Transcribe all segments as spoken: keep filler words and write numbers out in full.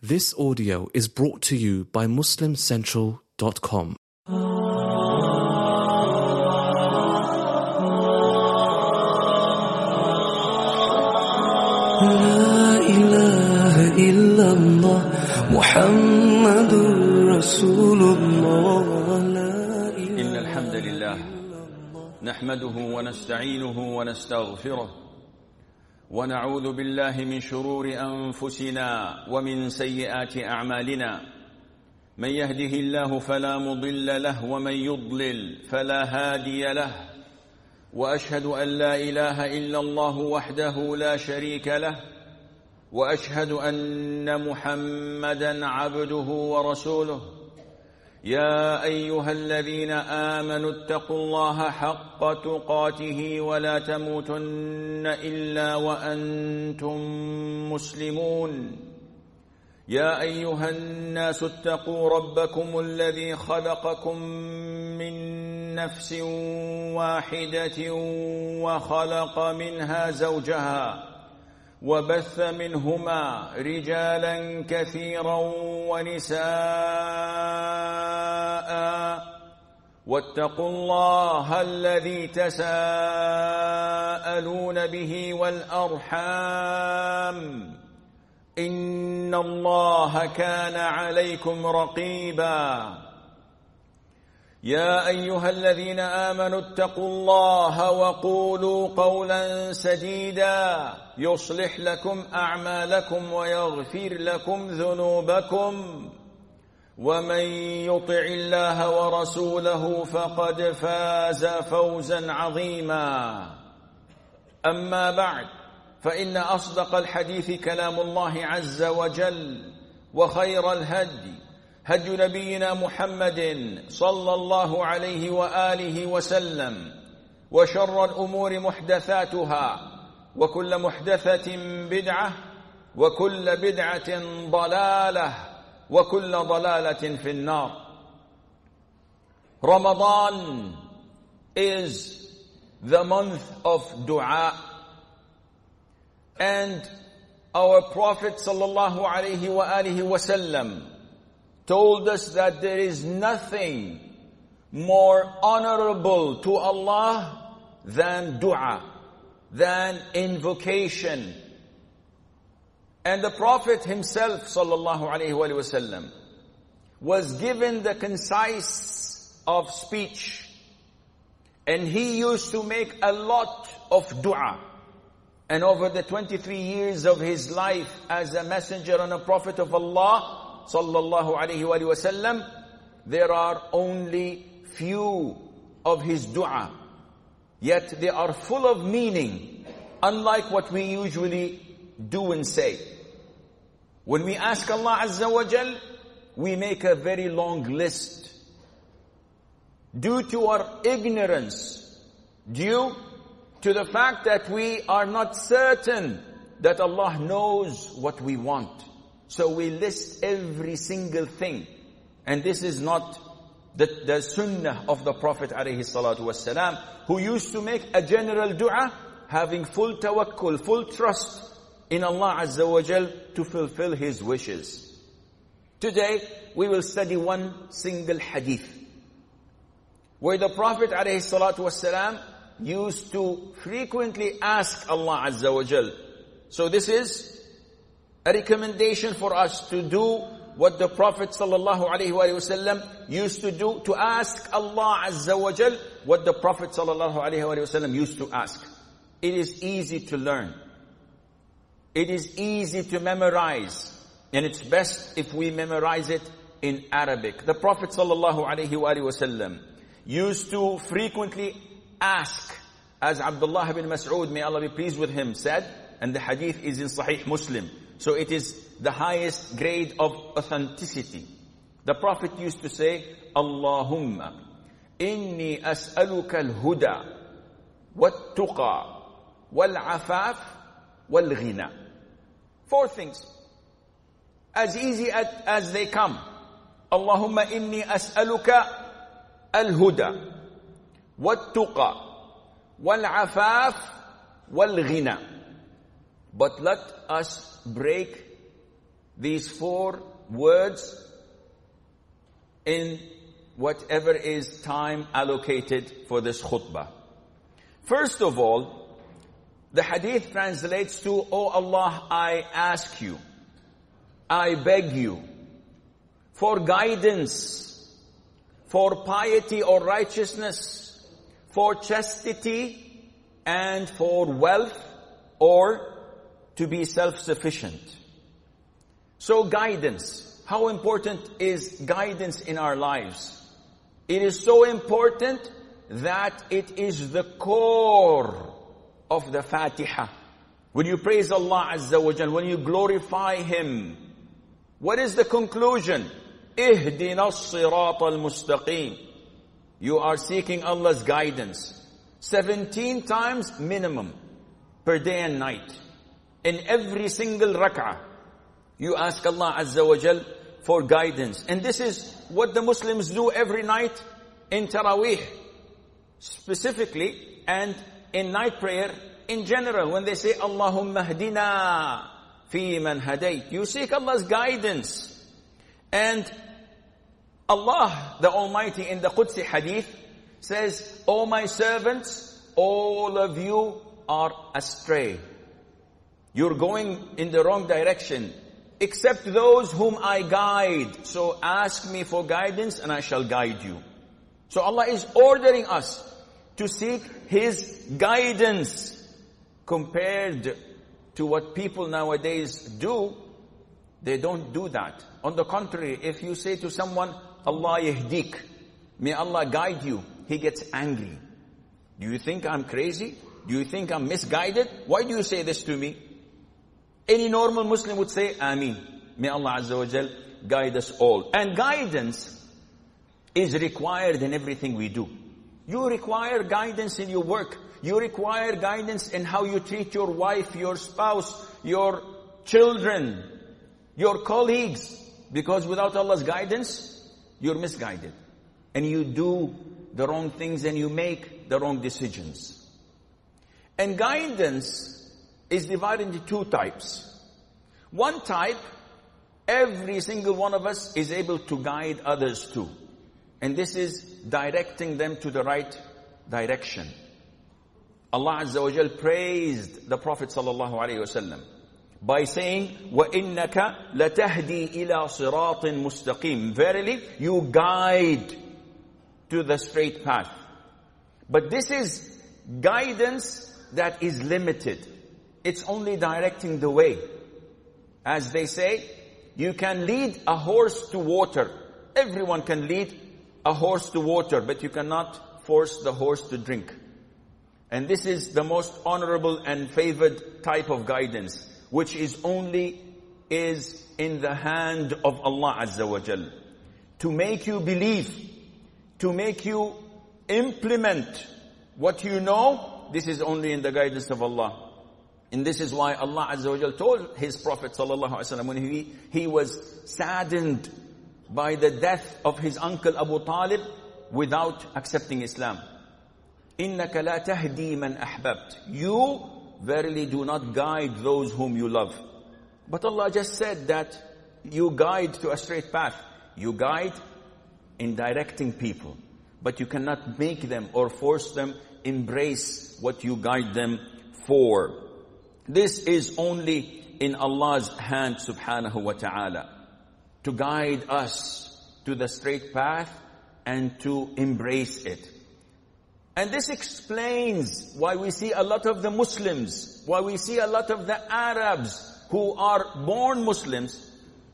This audio is brought to you by muslim central dot com. لا إله إلا الله محمد رسول الله. إن الحمد لله نحمده ونستعينه ونستغفره ونعوذ بالله من شرور أنفسنا ومن سيئات أعمالنا. من يهده الله فلا مضل له ومن يضلل فلا هادي له. وأشهد أن لا إله إلا الله وحده لا شريك له. وأشهد أن محمدًا عبده ورسوله. يا أيها الذين آمنوا اتقوا الله حق تقاته ولا تموتن إلا وأنتم مسلمون. يا أيها الناس اتقوا ربكم الذي خلقكم من نفس واحدة وخلق منها زوجها وبث منهما رجالا كثيرا ونساء. واتقوا الله الذي تساءلون به والأرحام إن الله كان عليكم رقيبا. يا أيها الذين آمنوا اتقوا الله وقولوا قولا سديدا يصلح لكم أعمالكم ويغفر لكم ذنوبكم. ومن يطع الله ورسوله فقد فاز فوزا عظيما. أما بعد، فإن أصدق الحديث كلام الله عز وجل، وخير الهدي هدي نبينا محمد صلى الله عليه وآله وسلم. وشر الأمور محدثاتها، وكل محدثة بدعة، وكل بدعة ضلالة، وكل ضلالة في النار. Ramadan is the month of dua, and our Prophet sallallahu alaihi wa alihi wasallam told us that there is nothing more honorable to Allah than dua, than invocation. And the Prophet himself sallallahu alaihi wasallam was given the concise of speech, and he used to make a lot of dua. And over the twenty-three years of his life as a messenger and a prophet of Allah sallallahu alaihi wasallam, there are only few of his dua, yet they are full of meaning, unlike what we usually do and say. When we ask Allah Azza wa Jal, we make a very long list. Due to our ignorance, due to the fact that we are not certain that Allah knows what we want, so we list every single thing. And this is not the, the sunnah of the Prophet alayhi salatu wassalam, who used to make a general dua, having full tawakkul, full trust in Allah Azza wa Jal to fulfill His wishes. Today, we will study one single hadith, where the Prophet alayhi salatu wassalam used to frequently ask Allah Azza wa Jal. So this is a recommendation for us to do what the Prophet sallallahu alaihi wasallam used to do, to ask Allah Azza wa Jal what the Prophet sallallahu alaihi wasallam used to ask. It is easy to learn. It is easy to memorize. And it's best if we memorize it in Arabic. The Prophet sallallahu alaihi wasallam used to frequently ask, as Abdullah ibn Mas'ud, may Allah be pleased with him, said, and the hadith is in Sahih Muslim. So it is the highest grade of authenticity. The Prophet used to say, Allahumma inni as'aluka al-huda wat-tuqa wal-afaf wal-ghina. Four things. As easy as, as they come. Allahumma inni as'aluka al-huda wat-tuqa wal-afaf wal-ghina. But let us break these four words in whatever is time allocated for this khutbah. First of all, the hadith translates to, "O Allah, I ask you, I beg you for guidance, for piety or righteousness, for chastity, and for wealth, or to be self-sufficient." So guidance. How important is guidance in our lives? It is so important that it is the core of the Fatiha. When you praise Allah Azza wa Jal, when you glorify Him, what is the conclusion? Ihdina as-sirata al-mustaqim. You are seeking Allah's guidance. seventeen times minimum per day and night. In every single rak'ah, you ask Allah Azza wa Jal for guidance. And this is what the Muslims do every night in Taraweeh, specifically, and in night prayer in general. When they say, Allahumma hdina fi man hadayt, you seek Allah's guidance. And Allah, the Almighty, in the Qudsi hadith, says, "O my servants, all of you are astray. You're going in the wrong direction, except those whom I guide. So ask me for guidance and I shall guide you." So Allah is ordering us to seek His guidance. Compared to what people nowadays do, they don't do that. On the contrary, if you say to someone, "Allah yahdik," may Allah guide you, he gets angry. Do you think I'm crazy? Do you think I'm misguided? Why do you say this to me? Any normal Muslim would say, Ameen. May Allah Azza wa Jal guide us all. And guidance is required in everything we do. You require guidance in your work. You require guidance in how you treat your wife, your spouse, your children, your colleagues. Because without Allah's guidance, you're misguided. And you do the wrong things and you make the wrong decisions. And guidance is divided into two types. One type, every single one of us is able to guide others to. And this is directing them to the right direction. Allah Azza wa Jal praised the Prophet sallallahu alaihi wasallam by saying, وَإِنَّكَ لَتَهْدِي إِلَى صِرَاطٍ مُسْتَقِيمٍ. Verily, you guide to the straight path. But this is guidance that is limited. It's only directing the way. As they say, you can lead a horse to water. Everyone can lead a horse to water, but you cannot force the horse to drink. And this is the most honorable and favored type of guidance, which is only is in the hand of Allah Azza wa Jal. To make you believe, to make you implement what you know, this is only in the guidance of Allah. And this is why Allah Azza wa Jal told His Prophet sallallahu alaihi wasallam when he, he was saddened by the death of his uncle Abu Talib without accepting Islam. إِنَّكَ لَا تَهْدِي مَنْ أَحْبَبْتَ. You verily do not guide those whom you love. But Allah just said that you guide to a straight path. You guide in directing people. But you cannot make them or force them embrace what you guide them for. This is only in Allah's hand subhanahu wa ta'ala. To guide us to the straight path and to embrace it. And this explains why we see a lot of the Muslims, why we see a lot of the Arabs who are born Muslims,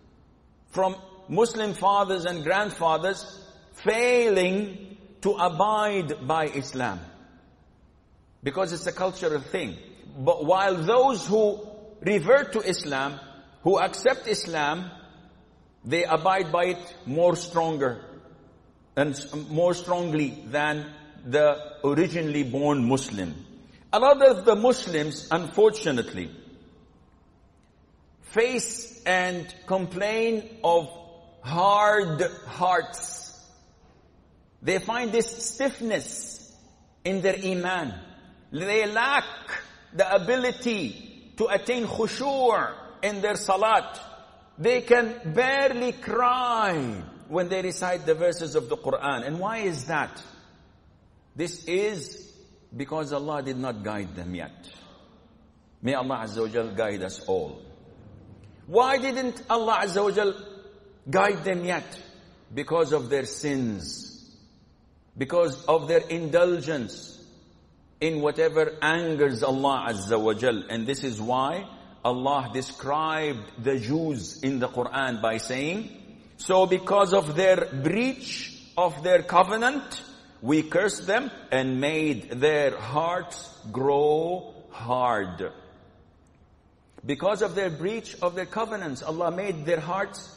from Muslim fathers and grandfathers, failing to abide by Islam. Because it's a cultural thing. But while those who revert to Islam, who accept Islam, they abide by it more stronger and more strongly than the originally born Muslim. A lot of the Muslims, unfortunately, face and complain of hard hearts. They find this stiffness in their iman. They lack the ability to attain khushu' in their salat. They can barely cry when they recite the verses of the Quran. And why is that? This is because Allah did not guide them yet. May Allah Azza wa Jal guide us all. Why didn't Allah Azza wa Jal guide them yet? Because of their sins. Because of their indulgence in whatever angers Allah Azza wa Jal. And this is why Allah described the Jews in the Quran by saying, so because of their breach of their covenant, we cursed them and made their hearts grow hard. Because of their breach of their covenants, Allah made their hearts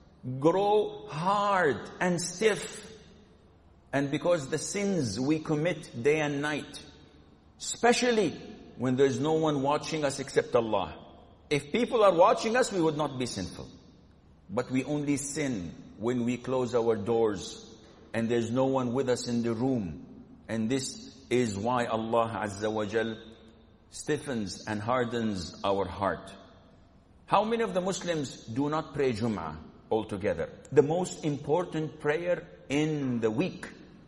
grow hard and stiff. And because the sins we commit day and night, especially when there's no one watching us except Allah. If people are watching us, we would not be sinful. But we only sin when we close our doors and there's no one with us in the room. And this is why Allah Azza wa Jal stiffens and hardens our heart. How many of the Muslims do not pray Jum'ah altogether? The most important prayer in the week.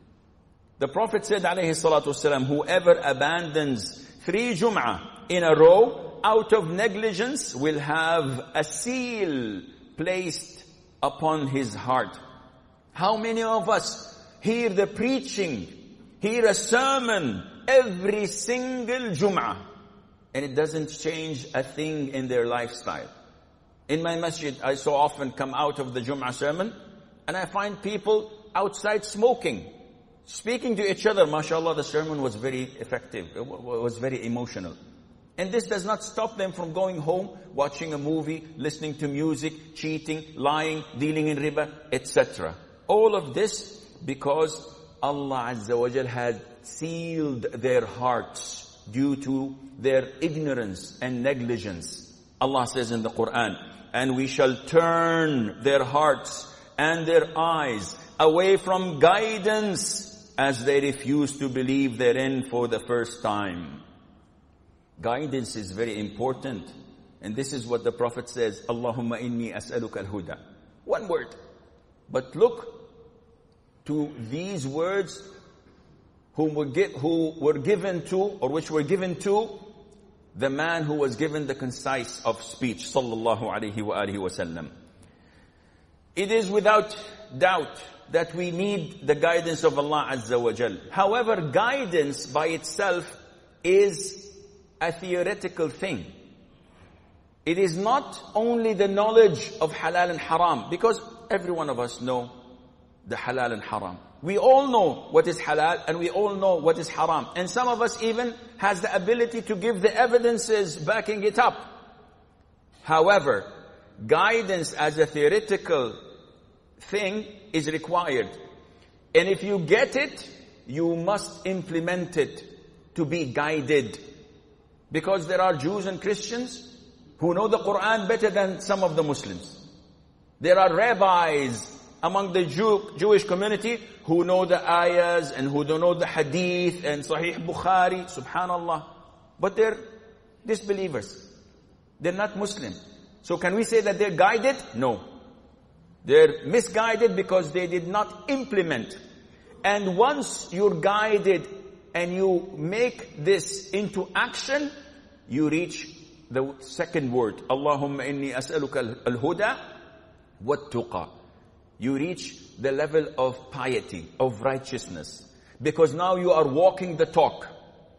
The Prophet said, alayhi salatu wasalam, whoever abandons three Jum'ah in a row out of negligence will have a seal placed upon his heart. How many of us hear the preaching, hear a sermon every single Jum'ah, and it doesn't change a thing in their lifestyle? In my masjid, I so often come out of the Jum'ah sermon, and I find people outside smoking, speaking to each other. MashaAllah, the sermon was very effective, it was very emotional. And this does not stop them from going home, watching a movie, listening to music, cheating, lying, dealing in riba, et cetera. All of this because Allah Azza wa Jal has sealed their hearts due to their ignorance and negligence. Allah says in the Quran, and we shall turn their hearts and their eyes away from guidance as they refuse to believe therein for the first time. Guidance is very important. And this is what the Prophet says, Allahumma inni as'aluka al-huda. One word. But look to these words whom were, who were given to, or which were given to, the man who was given the concise of speech, sallallahu alayhi wa alihi wa sallam. It is without doubt that we need the guidance of Allah Azza wa Jal. However, guidance by itself is a theoretical thing. It is not only the knowledge of halal and haram, because every one of us know the halal and haram. We all know what is halal and we all know what is haram. And some of us even has the ability to give the evidences backing it up. However, guidance as a theoretical thing is required. And if you get it, you must implement it to be guided. Because there are Jews and Christians who know the Quran better than some of the Muslims. There are rabbis among the Jew, Jewish community who know the ayahs and who don't know the hadith and Sahih Bukhari, subhanallah. But they're disbelievers. They're not Muslim. So can we say that they're guided? No. They're misguided because they did not implement. And once you're guided and you make this into action, you reach the second word. Allahumma inni as'aluka al-huda wat-tuqa. You reach the level of piety, of righteousness. Because now you are walking the talk.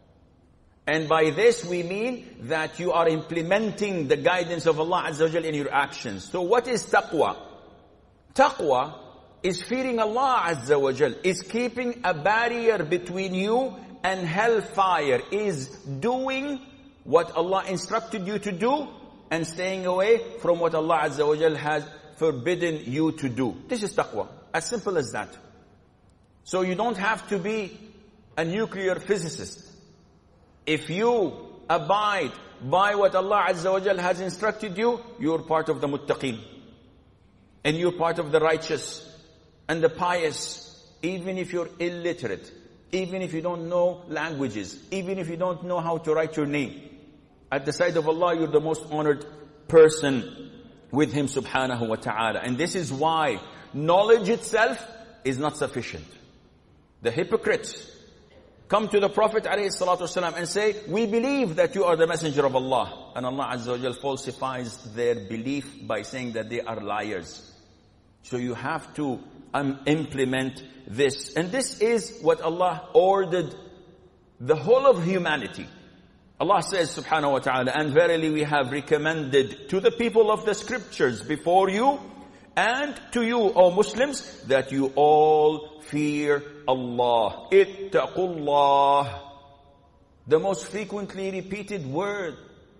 And by this we mean that you are implementing the guidance of Allah Azza wa Jal in your actions. So what is taqwa? Taqwa is fearing Allah Azza wa Jal, is keeping a barrier between you and hellfire, is doing what Allah instructed you to do and staying away from what Allah Azza wa Jal has forbidden you to do. This is taqwa. As simple as that. So you don't have to be a nuclear physicist. If you abide by what Allah Azza wa Jal has instructed you, you're part of the muttaqeen. And you're part of the righteous and the pious, even if you're illiterate, even if you don't know languages, even if you don't know how to write your name. At the sight of Allah, you're the most honored person. with Him subhanahu wa ta'ala. And this is why knowledge itself is not sufficient. The hypocrites come to the Prophet ﷺ and say, we believe that you are the messenger of Allah. And Allah Azza wa Jal falsifies their belief by saying that they are liars. So you have to um, implement this. And this is what Allah ordered the whole of humanity. Allah says subhanahu wa ta'ala, and verily we have recommended to the people of the scriptures before you and to you, O Muslims, that you all fear Allah. Ittaqullah. The most frequently repeated word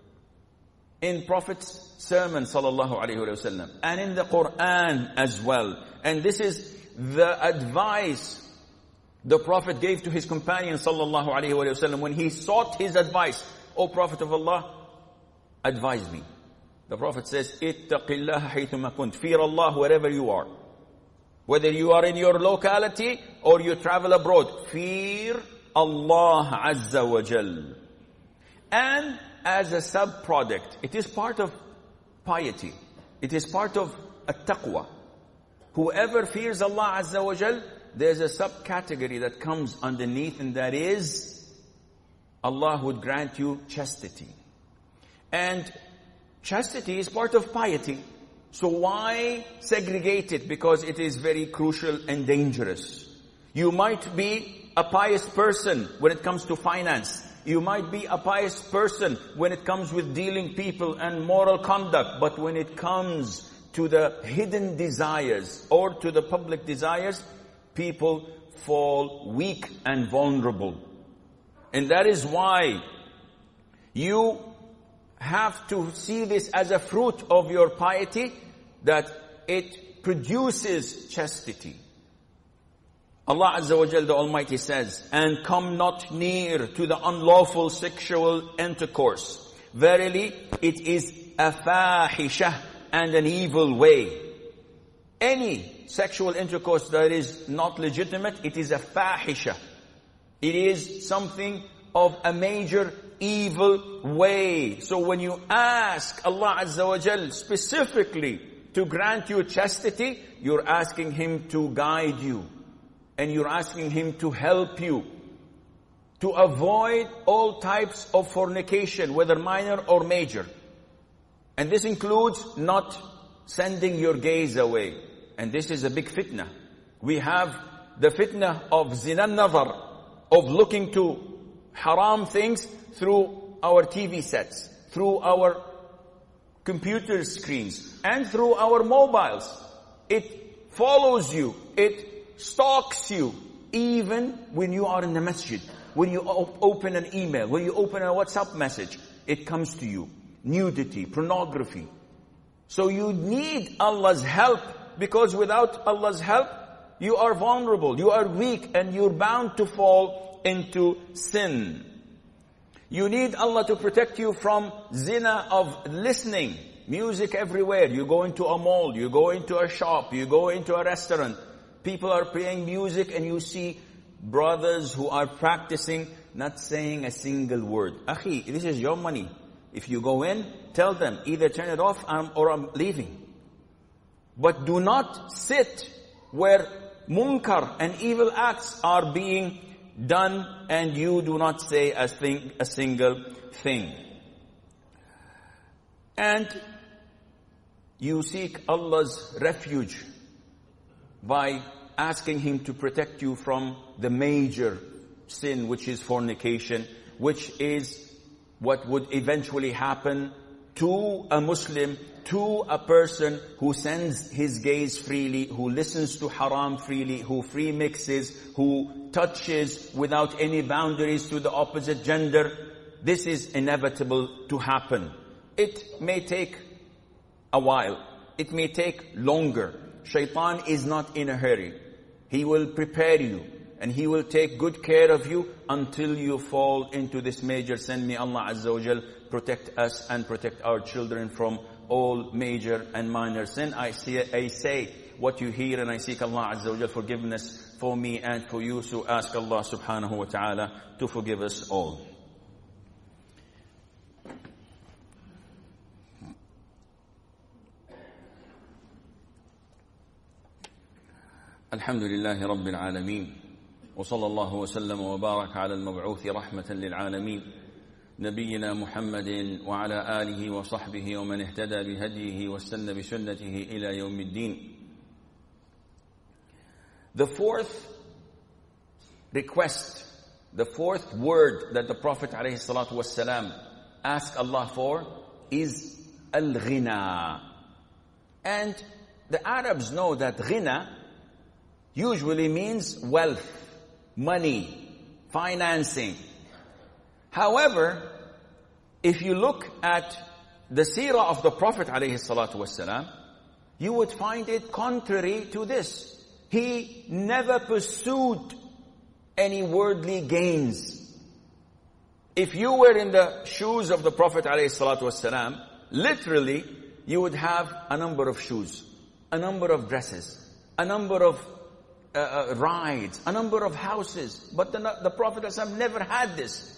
in Prophet's sermon sallallahu alayhi wa sallam, and in the Quran as well. And this is the advice the Prophet gave to his companion sallallahu alayhi wa sallam when he sought his advice. O Prophet of Allah, advise me. The Prophet says, ittaqillaha haythuma kunt. Fear Allah wherever you are. Whether you are in your locality or you travel abroad, fear Allah Azza wa Jal. And as a sub-product, it is part of piety. It is part of at-taqwa. Whoever fears Allah Azza wa Jal, there's a subcategory that comes underneath, and that is Allah would grant you chastity. And chastity is part of piety. So why segregate it? Because it is very crucial and dangerous. You might be a pious person when it comes to finance. You might be a pious person when it comes with dealing people and moral conduct. But when it comes to the hidden desires or to the public desires, people fall weak and vulnerable. And that is why you have to see this as a fruit of your piety, that it produces chastity. Allah Azza wa Jal, the Almighty says, and come not near to the unlawful sexual intercourse. Verily, it is a fahisha and an evil way. Any sexual intercourse that is not legitimate, it is a fahisha. It is something of a major evil way. So when you ask Allah Azza wa Jal specifically to grant you chastity, you're asking Him to guide you. And you're asking Him to help you to avoid all types of fornication, whether minor or major. And this includes not sending your gaze away. And this is a big fitna. We have the fitna of zina nazar, of looking to haram things through our T V sets, through our computer screens, and through our mobiles. It follows you. It stalks you, even when you are in the masjid. When you op open an email, when you open a WhatsApp message, it comes to you. Nudity, pornography. So you need Allah's help, because without Allah's help, you are vulnerable, you are weak, and you're bound to fall into sin. You need Allah to protect you from zina of listening. Music everywhere. You go into a mall, you go into a shop, you go into a restaurant. People are playing music and you see brothers who are practicing not saying a single word. Akhi, this is your money. If you go in, tell them, either turn it off or I'm leaving. But do not sit where munkar and evil acts are being done and you do not say a, thing, a single thing. And you seek Allah's refuge by asking Him to protect you from the major sin, which is fornication, which is what would eventually happen to a Muslim, to a person who sends his gaze freely, who listens to haram freely, who free mixes, who touches without any boundaries to the opposite gender. This is inevitable to happen. It may take a while. It may take longer. Shaitan is not in a hurry. He will prepare you and he will take good care of you until you fall into this major sin. May Allah Azza wa Jal protect us and protect our children from all major and minor sin. I, see, I say what you hear and I seek Allah Azza wa Jal forgiveness for me and for you. So ask Allah subhanahu wa ta'ala to forgive us all. الحمد لله رب العالمين وصلى الله وسلم وبارك على المبعوث رحمة للعالمين نبينا محمد وعلى آله وصحبه ومن اهتدى بهديه واستنى بسنته إلى يوم الدين. The fourth request, the fourth word that the Prophet ﷺ asked Allah for is al-ghina. And the Arabs know that ghina usually means wealth, money, financing. However, if you look at the seerah of the Prophet ﷺ, you would find it contrary to this. He never pursued any worldly gains. If you were in the shoes of the Prophet ﷺ, literally, you would have a number of shoes, a number of dresses, a number of uh, uh, rides, a number of houses. But the, the Prophet ﷺ never had this.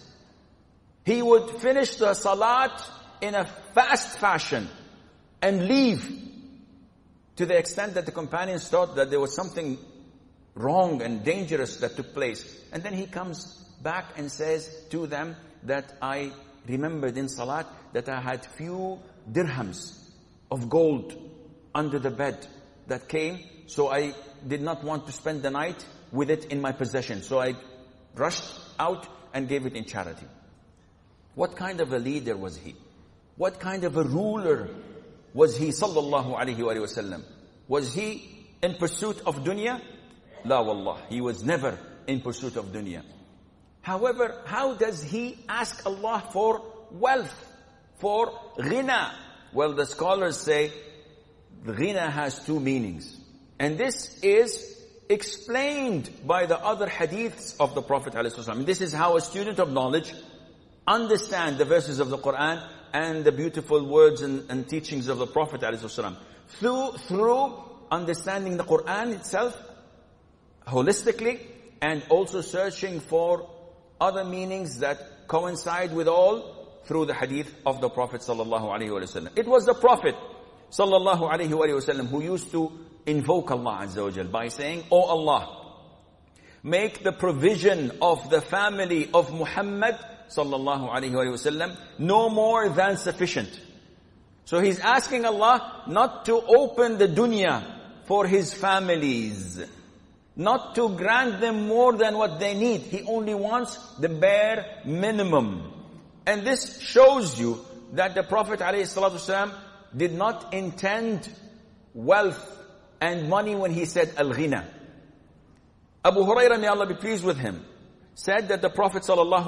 He would finish the salat in a fast fashion and leave, to the extent that the companions thought that there was something wrong and dangerous that took place. And then he comes back and says to them that I remembered in salat that I had few dirhams of gold under the bed that came, so I did not want to spend the night with it in my possession. So I rushed out and gave it in charity. What kind of a leader was he? What kind of a ruler was he, sallallahu alayhi wa sallam? Was he in pursuit of dunya? La wallah, he was never in pursuit of dunya. However, how does he ask Allah for wealth, for ghina? Well, the scholars say ghina has two meanings. And this is explained by the other hadiths of the Prophet ﷺ. This is how a student of knowledge understand the verses of the Quran and the beautiful words and, and teachings of the Prophet ﷺ. Through, through understanding the Quran itself holistically, and also searching for other meanings that coincide with all through the hadith of the Prophet sallallahu alaihi wasallam. It was the Prophet sallallahu alaihi wasallam who used to invoke Allah Azza wa Jal by saying, "O Allah, make the provision of the family of Muhammad sallallahu alaihi wasallam no more than sufficient." So he's asking Allah not to open the dunya for his families, not to grant them more than what they need. He only wants the bare minimum. And this shows you that the Prophet ﷺ did not intend wealth and money when he said al-ghina. Abu Hurairah, may Allah be pleased with him, said that the Prophet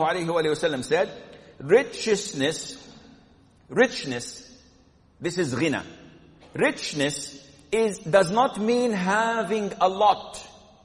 ﷺ said, richness, richness, this is ghina. Richness is, does not mean having a lot.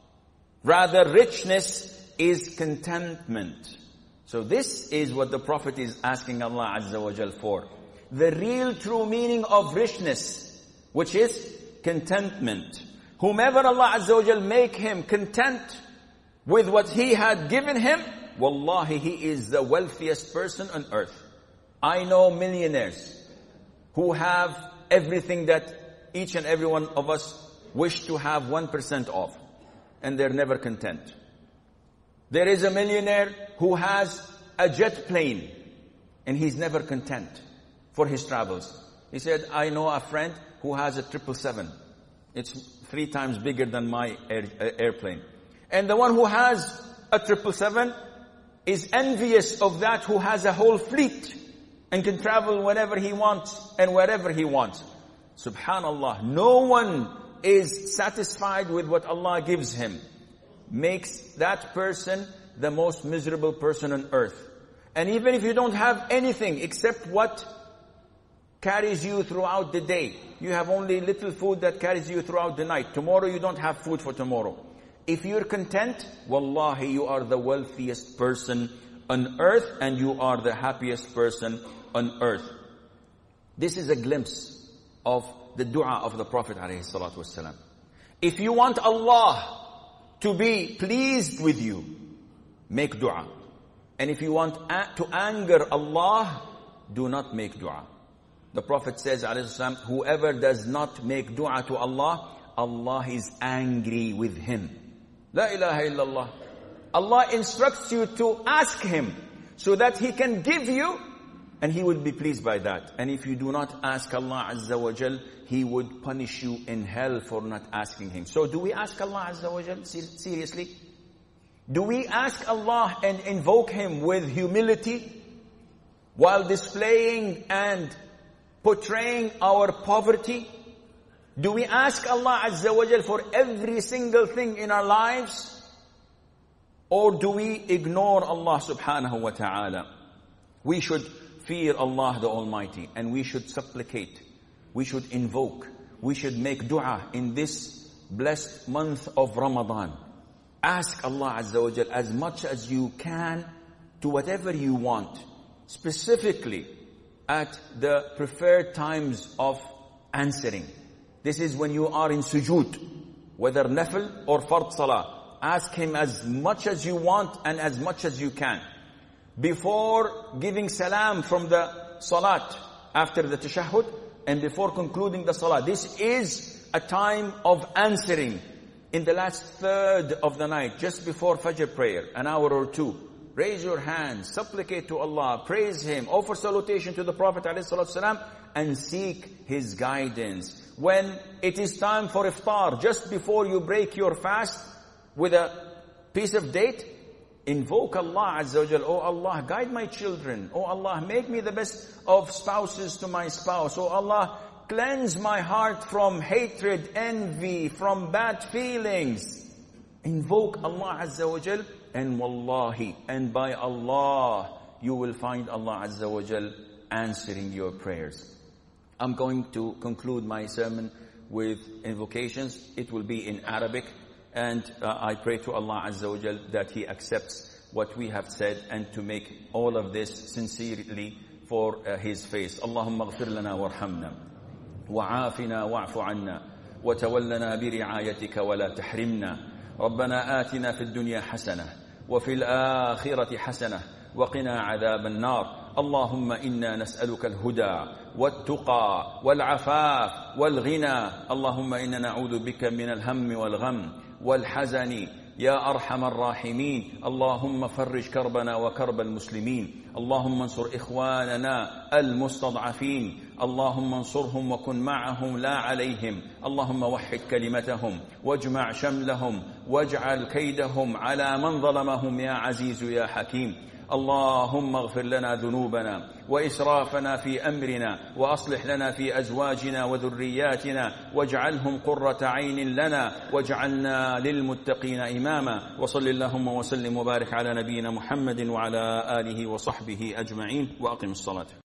Rather, richness is contentment. So this is what the Prophet is asking Allah Azza wa Jal for. The real true meaning of richness, which is contentment. Whomever Allah Azza wa Jal make him content with what He had given him, wallahi, he is the wealthiest person on earth. I know millionaires who have everything that each and every one of us wish to have one percent of, and they're never content. There is a millionaire who has a jet plane, and he's never content for his travels. He said, I know a friend who has a triple seven. It's three times bigger than my air, uh, airplane. And the one who has a triple seven is envious of that who has a whole fleet and can travel whenever he wants and wherever he wants. Subhanallah, no one is satisfied with what Allah gives him. Makes that person the most miserable person on earth. And even if you don't have anything except what carries you throughout the day, you have only little food that carries you throughout the night. Tomorrow you don't have food for tomorrow. If you're content, wallahi, you are the wealthiest person on earth and you are the happiest person on earth. This is a glimpse of the dua of the Prophet ﷺ. If you want Allah to be pleased with you, make dua. And if you want to anger Allah, do not make dua. The Prophet says, ﷺ, whoever does not make dua to Allah, Allah is angry with him. La ilaha illallah. Allah instructs you to ask him so that he can give you and he will be pleased by that. And if you do not ask Allah Azza wa Jal, he would punish you in hell for not asking him. So do we ask Allah Azza wa Jal seriously? Do we ask Allah and invoke him with humility while displaying and portraying our poverty? Do we ask Allah Azza wa Jal for every single thing in our lives? Or do we ignore Allah subhanahu wa ta'ala? We should fear Allah the Almighty and we should supplicate. We should invoke. We should make dua in this blessed month of Ramadan. Ask Allah Azza wa Jal as much as you can to whatever you want. Specifically at the preferred times of answering. This is when you are in sujood, whether nafil or fard salah. Ask him as much as you want and as much as you can. Before giving salam from the salat, after the tashahhud, and before concluding the salah. This is a time of answering. In the last third of the night, just before Fajr prayer, an hour or two, raise your hands, supplicate to Allah, praise him, offer salutation to the Prophet ﷺ, and seek his guidance. When it is time for iftar, just before you break your fast with a piece of date, invoke Allah Azza wa Jal. Oh Allah, guide my children. Oh Allah, make me the best of spouses to my spouse. Oh Allah, cleanse my heart from hatred, envy, from bad feelings. Invoke Allah Azza wa Jal, and wallahi, and by Allah, you will find Allah Azza wa Jal answering your prayers. I'm going to conclude my sermon with invocations. It will be in Arabic, and uh, I pray to Allah Azza wa Jal that He accepts what we have said and to make all of this sincerely for uh, His face. Allahumma ghfir lana warhamna. وعافنا واعف عنا وتولنا برعايتك ولا تحرمنا ربنا آتنا في الدنيا حسنة وفي الآخرة حسنة وقنا عذاب النار اللهم إنا نسألك الهدى والتقى والعفاف والغنى اللهم إنا نعوذ بك من الهم والغم والحزن يا أرحم الراحمين اللهم فرج كربنا وكرب المسلمين اللهم انصر إخواننا المستضعفين اللهم انصرهم وكن معهم لا عليهم اللهم وحد كلمتهم واجمع شملهم واجعل كيدهم على من ظلمهم يا عزيز يا حكيم اللهم اغفر لنا ذنوبنا وإسرافنا في أمرنا وأصلح لنا في أزواجنا وذرياتنا واجعلهم قرة عين لنا واجعلنا للمتقين إماما وصل اللهم وسلم وبارك على نبينا محمد وعلى آله وصحبه أجمعين وأقم الصلاة.